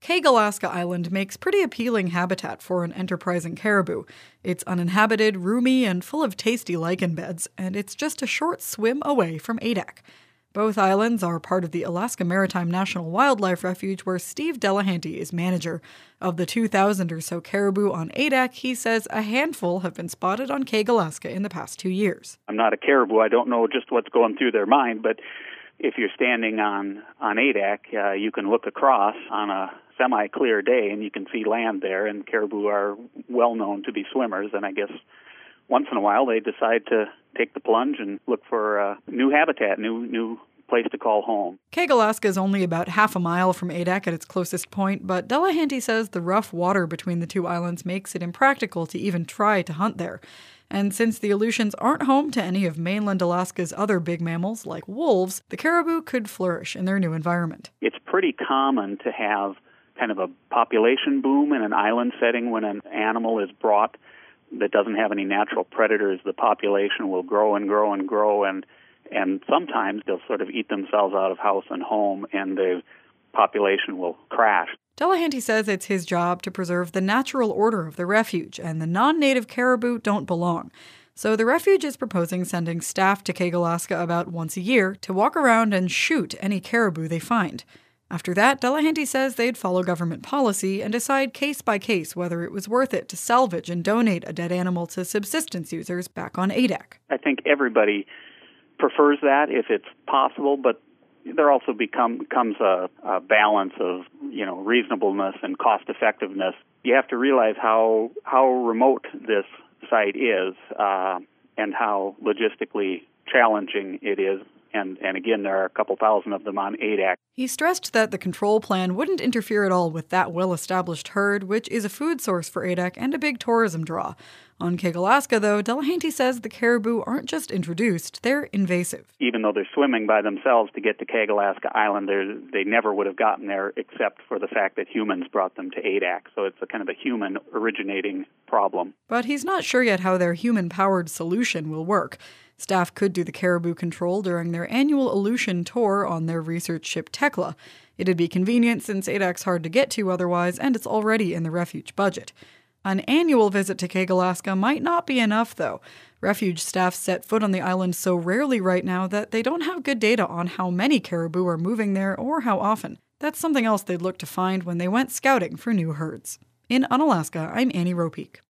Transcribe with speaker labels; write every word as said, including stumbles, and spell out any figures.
Speaker 1: Kegalaska Island makes pretty appealing habitat for an enterprising caribou. It's uninhabited, roomy, and full of tasty lichen beds, and it's just a short swim away from Adak. Both islands are part of the Alaska Maritime National Wildlife Refuge, where Steve Delahanty is manager. Of the two thousand or so caribou on Adak, he says a handful have been spotted on Kegalaska in the past two years.
Speaker 2: I'm not a caribou. I don't know just what's going through their mind, but if you're standing on, on Adak, uh, you can look across on a semi-clear day and you can see land there, and caribou are well known to be swimmers, and I guess once in a while they decide to take the plunge and look for uh, new habitat, new new place to call home.
Speaker 1: Kegalaska is only about half a mile from Adak at its closest point, but Delahanty says the rough water between the two islands makes it impractical to even try to hunt there. And since the Aleutians aren't home to any of mainland Alaska's other big mammals, like wolves, the caribou could flourish in their new environment.
Speaker 2: It's pretty common to have kind of a population boom in an island setting when an animal is brought that doesn't have any natural predators. The population will grow and grow and grow, and and sometimes they'll sort of eat themselves out of house and home, and the population will crash.
Speaker 1: Delahanty says it's his job to preserve the natural order of the refuge, and the non-native caribou don't belong. So the refuge is proposing sending staff to Kegalaska about once a year to walk around and shoot any caribou they find. After that, Delahanty says they'd follow government policy and decide case by case whether it was worth it to salvage and donate a dead animal to subsistence users back on Adak.
Speaker 2: I think everybody prefers that if it's possible, but there also become comes a, a balance of, you know, reasonableness and cost effectiveness. You have to realize how how remote this site is uh, and how logistically challenging it is. And, and again, there are a couple thousand of them on Adak.
Speaker 1: He stressed that the control plan wouldn't interfere at all with that well-established herd, which is a food source for Adak and a big tourism draw. On Kegalaska, though, Delahanty says the caribou aren't just introduced, they're invasive.
Speaker 2: Even though they're swimming by themselves to get to Kegalaska Island, they never would have gotten there except for the fact that humans brought them to Adak. So it's a kind of a human-originating problem.
Speaker 1: But he's not sure yet how their human-powered solution will work. Staff could do the caribou control during their annual Aleutian tour on their research ship Tekla. It'd be convenient since Adak's hard to get to otherwise, and it's already in the refuge budget. An annual visit to Kegalaska might not be enough, though. Refuge staff set foot on the island so rarely right now that they don't have good data on how many caribou are moving there or how often. That's something else they'd look to find when they went scouting for new herds. In Unalaska, I'm Annie Ropeek.